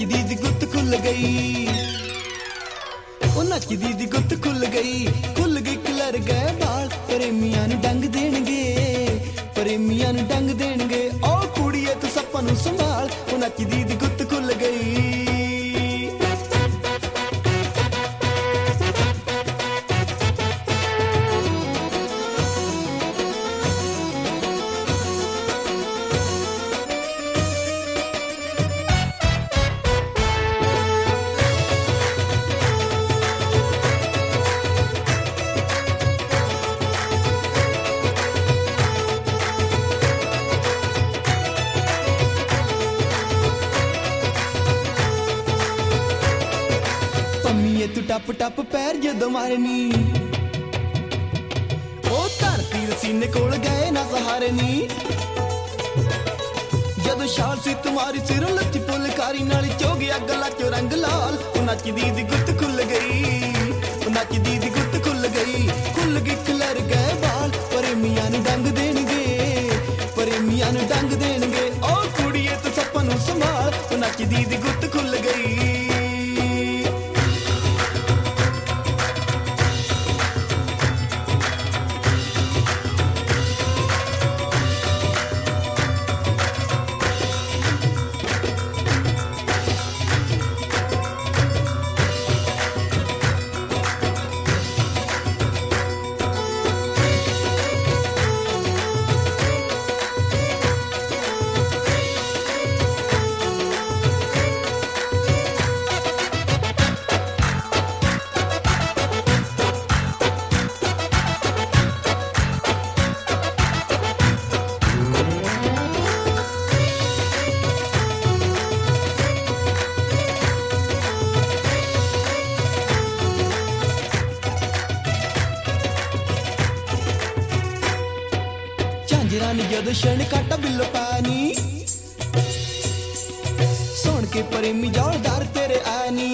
नचदी दी गुत्त खुल गई, ओ नचदी दी गुत्त खुल गई कलर गए बाल। प्रेमियां नू डंग देणगे, प्रेमियां नू डंग देणगे। ओ कुड़िए तू सप्पां नू संभाल, ओ नचदी दी गुत्त खुल गई। तू टप टप पैर जदों मारनी, ओ धरती सीने कोल गए ना सहारनी। जदों शाल सी तुम्हारी सिरों लच्ची फुलकारी नाली चो गया गला चो रंग लाल। ओ नचदी दी गुत्त खुल गई, ओ नचदी दी गुत्त खुल गई कलर गए बाल। प्रेमियां नू डंग देणगे, प्रेमियां नू डंग देणगे। ओ कुड़िए तू सप्पां नू संभाल, ओ नचदी दी गुत्त खुल गई। जदों क्षण काटा बिल्लो पानी, सुन के प्रेमी जोरदार तेरे आनी।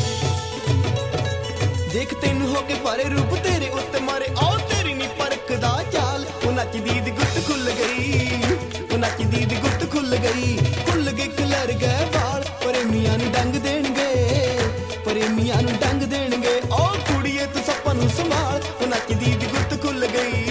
देख तेनू हो के पारे रूप तेरे उत्ते मारे, आओ तेरी नी परखदा चाल। ओ नचदी दी गुत्त खुल गई, ओ नचदी दी गुत्त खुल गई कलर गए बाल। प्रेमियां नू डंग देणगे, प्रेमियां नू डंग देणगे। ओ कुड़िए तू सप्पां नू संभाल, ओ नचदी दी गुत्त खुल गई।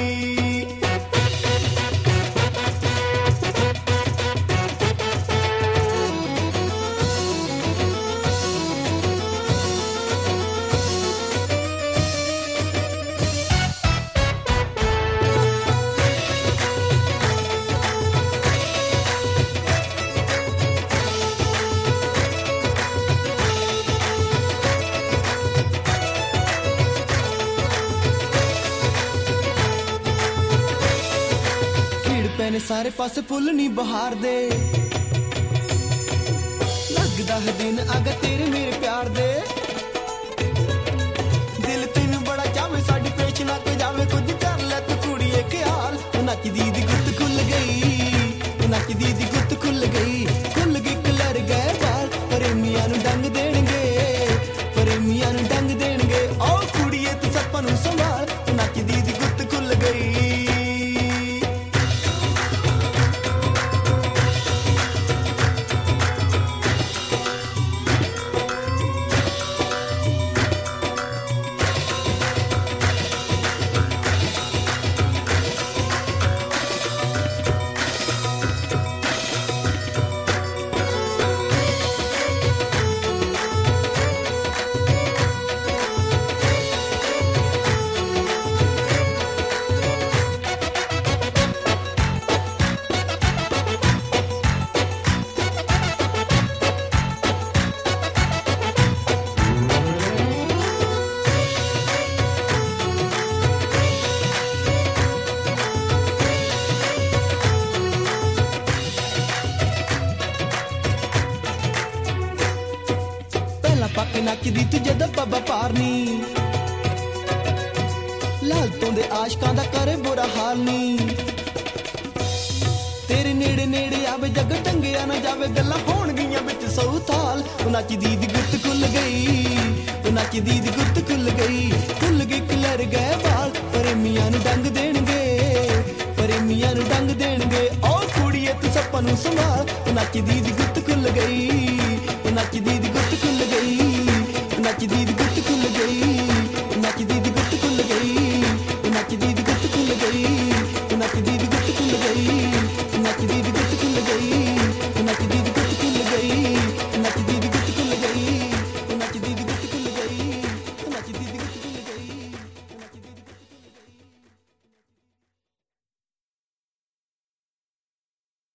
ने सारे पासे फुल नी बहार दे, लगदा है दिन आगा तेरे मेरे प्यार दे। दिल तेनू बड़ा चावे साडी पेश ना के जावे, कुछ कर ले तू कुड़िए ख्याल। ओ नचदी दी गुत्त खुल गई, ओ नचदी दी गुत्त खुल गई कलर गए बाल। प्रेमियां नू डंग देणगे, प्रेमियां नू डंग देणगे। ओ कुड़िए तू सप्पां नू संभाल, ओ नचदी दी गुत्त खुल गई। पक नचदी तू जद पब्बा पारनी, लालतों दे आशकां दा करे बुरा हाल नी। तेरे नेड़े नेड़े आवे जग टंगिया ना जावे, गल्लां होण गईयां विच सौ थाल। ओ नचदी दी गुत्त खुल गई, ओ नचदी दी गुत्त खुल गई कलर गए बाल। प्रेमियां नू डंग देणगे, प्रेमियां नू डंग देणगे। ओ कुड़िए तू सप्पां नू संभाल, ओ नचदी दी गुत्त खुल गई, ओ नचदी दी गुत्त खुल गई, नचदी दी गुत्त खुल गई, नचदी दी गुत्त खुल गई, नचदी दी गुत्त खुल गई, नचदी दी गुत्त